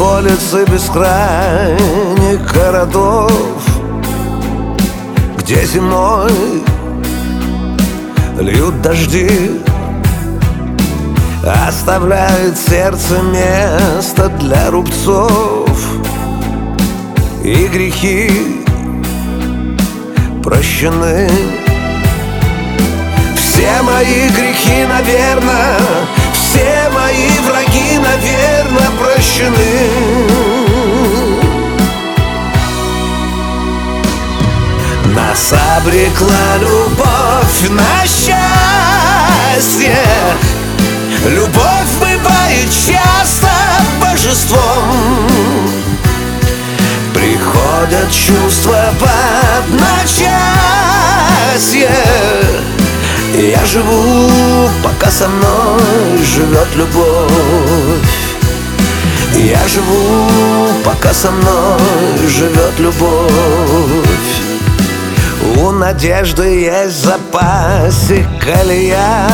околицы бескрайних городов, где зимой льют дожди, оставляет сердце место для рубцов, и грехи прощены. Все мои грехи, наверное, все мои враги, наверное, прощены. Нас обрекла любовь на счастье. Любовь бывает часто божеством. Приходят чувства в одночасье. Я живу, пока со мной живет любовь. Я живу, пока со мной живет любовь. У надежды есть запасик колея.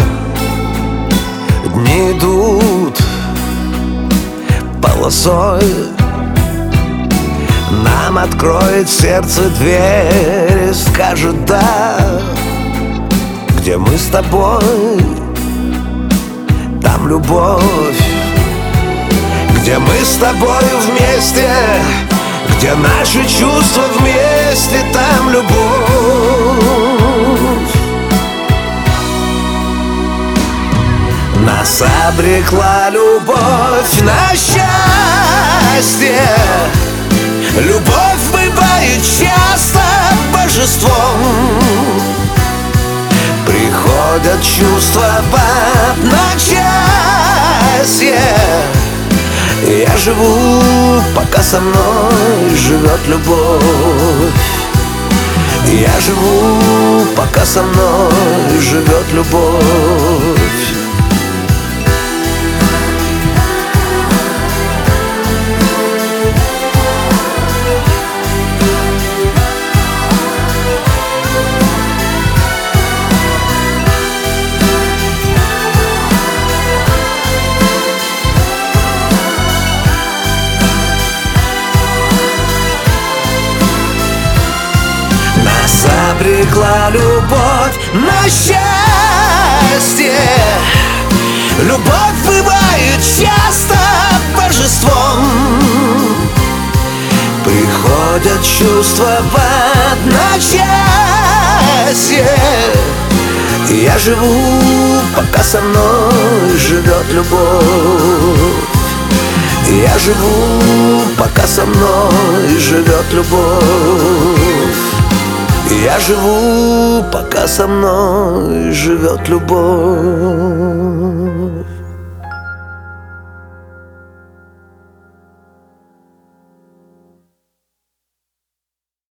Дни идут полосой. Нам откроет сердце дверь и скажет «да». Где мы с тобой, там любовь. Где мы с тобою вместе, где наши чувства вместе, там любовь. Нас обрекла любовь на счастье. Любовь бывает часто божеством. Приходят чувства в одночасье. Я живу, пока со мной живет любовь. Я живу, пока со мной живет любовь. Обрекла любовь на счастье. Любовь бывает часто божеством. Приходят чувства в одночасье. Я живу, пока со мной живет любовь. Я живу, пока со мной живет любовь. Я живу, пока со мной живет любовь.